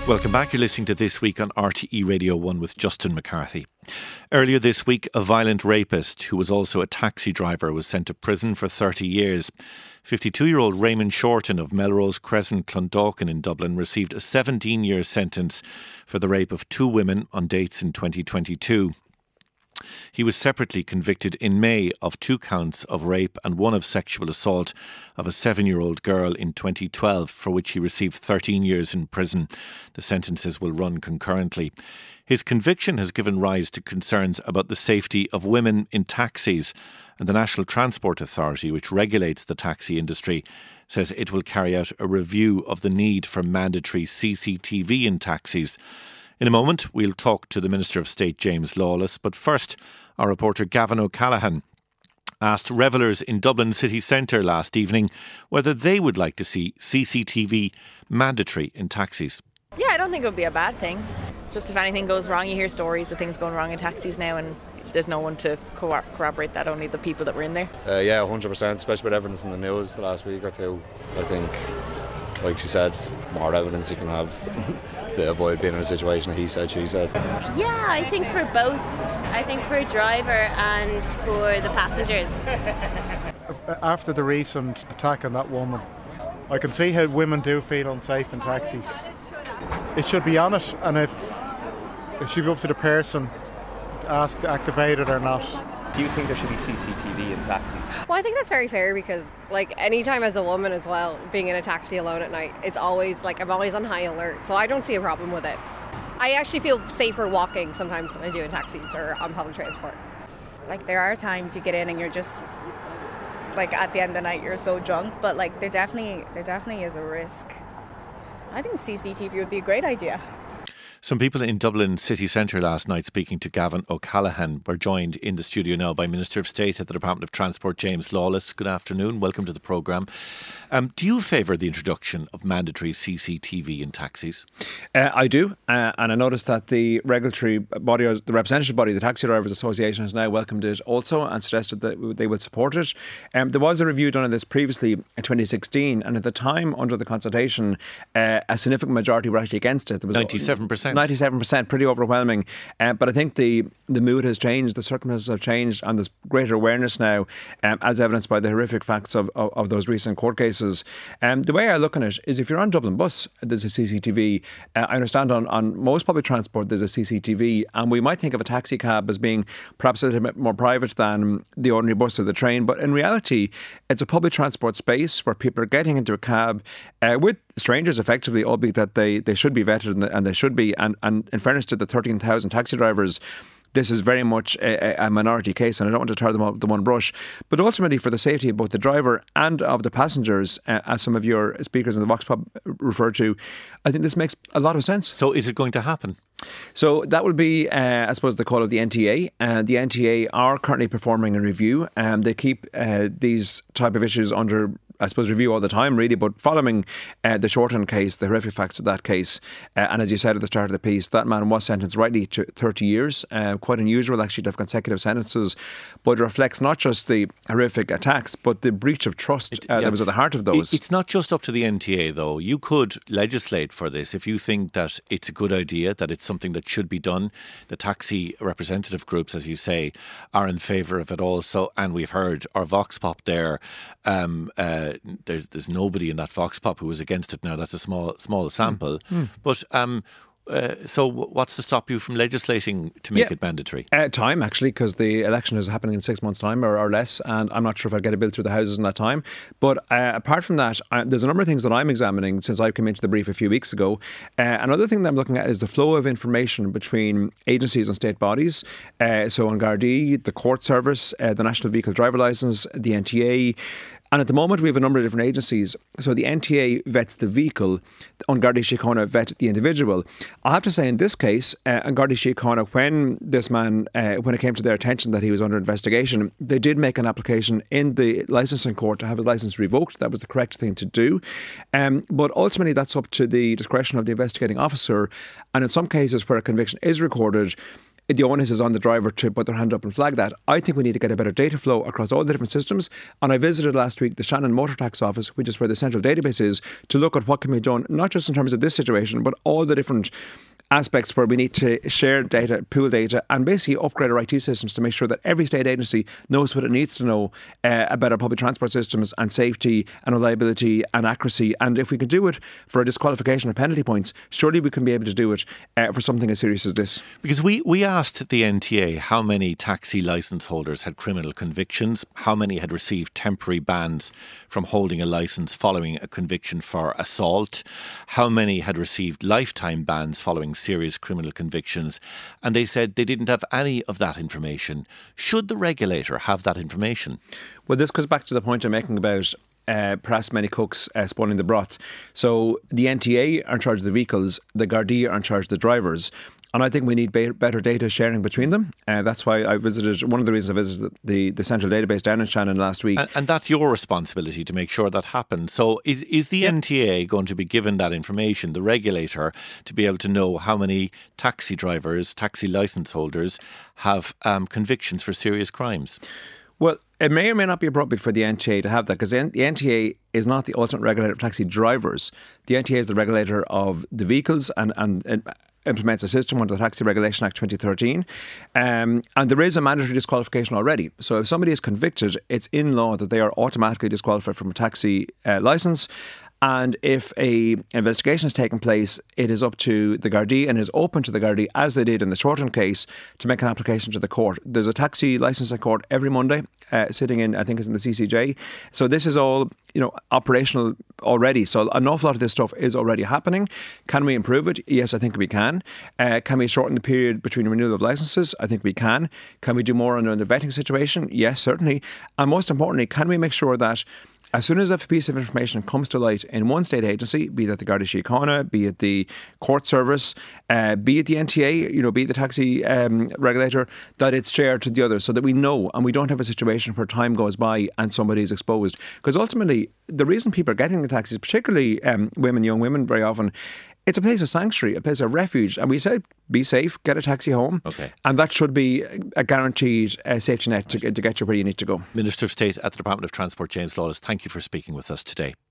Welcome back. You're listening to This Week on RTE Radio 1 with Justin McCarthy. Earlier this week, a violent rapist who was also a taxi driver was sent to prison for 30 years. 52-year-old Raymond Shorten of Melrose Crescent, Clondalkin in Dublin received a 17-year sentence for the rape of two women on dates in 2022. He was separately convicted in May of 2 counts of rape and 1 of sexual assault of a 7-year-old girl in 2012, for which he received 13 years in prison. The sentences will run concurrently. His conviction has given rise to concerns about the safety of women in taxis, and the National Transport Authority, which regulates the taxi industry, says it will carry out a review of the need for mandatory CCTV in taxis. In a moment, we'll talk to the Minister of State, James Lawless. But first, our reporter Gavin O'Callaghan asked revellers in Dublin city centre last evening whether they would like to see CCTV mandatory in taxis. Yeah, I don't think it would be a bad thing. Just if anything goes wrong, you hear stories of things going wrong in taxis now, and there's no one to corroborate that, only the people that were in there. Yeah, 100%, especially with evidence in the news the last week or two. I think, like she said, more evidence you can have to avoid being in a situation of he said, she said. Yeah, I think for both. I think for a driver and for the passengers. After the recent attack on that woman, I can see how women do feel unsafe in taxis. It should be on it, and if it should be up to the person to ask to activate it or not. Do you think there should be CCTV in taxis? Well, I think that's very fair because, anytime as a woman as well, being in a taxi alone at night, it's always, I'm always on high alert. So I don't see a problem with it. I actually feel safer walking sometimes than I do in taxis or on public transport. There are times you get in and you're just, at the end of the night, you're so drunk. But, there definitely is a risk. I think CCTV would be a great idea. Some people in Dublin city centre last night speaking to Gavin O'Callaghan were joined in the studio now by Minister of State at the Department of Transport, James Lawless. Good afternoon. Welcome to the programme. Do you favour the introduction of mandatory CCTV in taxis? I do. And I noticed that the regulatory body, or the representative body, the Taxi Drivers Association, has now welcomed it also and suggested that they would support it. There was a review done on this previously in 2016, and at the time, under the consultation, a significant majority were actually against it. There was 97%. 97%, pretty overwhelming. But I think the mood has changed, the circumstances have changed, and there's greater awareness now, as evidenced by the horrific facts of those recent court cases. The way I look at it is, if you're on Dublin Bus, there's a CCTV. I understand on most public transport there's a CCTV, and we might think of a taxi cab as being perhaps a little bit more private than the ordinary bus or the train, but in reality it's a public transport space where people are getting into a cab with strangers effectively, albeit that they should be vetted and they should be. And in fairness to the 13,000 taxi drivers, this is very much a minority case, and I don't want to tar them up with the one brush. But ultimately, for the safety of both the driver and of the passengers, as some of your speakers in the Vox Pop referred to, I think this makes a lot of sense. So is it going to happen? So that will be, I suppose, the call of the NTA. The NTA are currently performing a review. They keep these type of issues under, I suppose, review all the time, really. But following the Shorten case, the horrific facts of that case, and as you said at the start of the piece, that man was sentenced rightly to 30 years. Quite unusual, actually, to have consecutive sentences. But it reflects not just the horrific attacks, but the breach of trust that was at the heart of those. It's not just up to the NTA, though. You could legislate for this if you think that it's a good idea, that it's something that should be done. The taxi representative groups, as you say, are in favour of it also. And we've heard our Vox Pop there. There's nobody in that Vox Pop who is against it now. That's a small sample. But so what's to stop you from legislating to make it mandatory? Time, actually, because the election is happening in 6 months' time or less, and I'm not sure if I'll get a bill through the Houses in that time. But apart from that, there's a number of things that I'm examining since I came into the brief a few weeks ago. Another thing that I'm looking at is the flow of information between agencies and state bodies. So on Gardaí, the Court Service, the National Vehicle Driver Licence, the NTA. And at the moment, we have a number of different agencies. So the NTA vets the vehicle, An Garda Síochána vet the individual. I have to say, in this case, An Garda Síochána, when this man, when it came to their attention that he was under investigation, they did make an application in the licensing court to have his licence revoked. That was the correct thing to do. But ultimately, that's up to the discretion of the investigating officer. And in some cases where a conviction is recorded, the onus is on the driver to put their hand up and flag that. I think we need to get a better data flow across all the different systems. And I visited last week the Shannon Motor Tax Office, which is where the central database is, to look at what can be done, not just in terms of this situation, but all the different aspects where we need to share data, pool data, and basically upgrade our IT systems to make sure that every state agency knows what it needs to know about our public transport systems and safety and reliability and accuracy. And if we can do it for a disqualification or penalty points, surely we can be able to do it for something as serious as this. Because we asked the NTA how many taxi licence holders had criminal convictions, how many had received temporary bans from holding a licence following a conviction for assault, how many had received lifetime bans following serious criminal convictions, and they said they didn't have any of that information. Should the regulator have that information? Well, this goes back to the point I'm making about perhaps many cooks spoiling the broth. So the NTA are in charge of the vehicles, the Gardaí are in charge of the drivers. And I think we need better data sharing between them. That's why I visited, one of the reasons I visited the central database down in Shannon last week. And that's your responsibility to make sure that happens. So is the NTA going to be given that information, the regulator, to be able to know how many taxi drivers, taxi licence holders have convictions for serious crimes? Well, it may or may not be appropriate for the NTA to have that, because the NTA is not the ultimate regulator of taxi drivers. The NTA is the regulator of the vehicles and implements a system under the Taxi Regulation Act 2013. And there is a mandatory disqualification already. So if somebody is convicted, it's in law that they are automatically disqualified from a taxi licence. And if a investigation has taken place, it is up to the Gardaí and is open to the Gardaí, as they did in the Shorten case, to make an application to the court. There's a taxi licensing court every Monday, sitting in, I think it's in the CCJ. So this is all, operational already. So an awful lot of this stuff is already happening. Can we improve it? Yes, I think we can. Can we shorten the period between renewal of licences? I think we can. Can we do more on the vetting situation? Yes, certainly. And most importantly, can we make sure that as soon as a piece of information comes to light in one state agency, be that the Garda Síochána, be it the court service, be it the NTA, be it the taxi regulator, that it's shared to the others so that we know and we don't have a situation where time goes by and somebody is exposed. Because ultimately, the reason people are getting the taxis, particularly young women very often, it's a place of sanctuary, a place of refuge. And we say, be safe, get a taxi home. Okay. And that should be a guaranteed safety net to get you where you need to go. Minister of State at the Department of Transport, James Lawless, thank you for speaking with us today.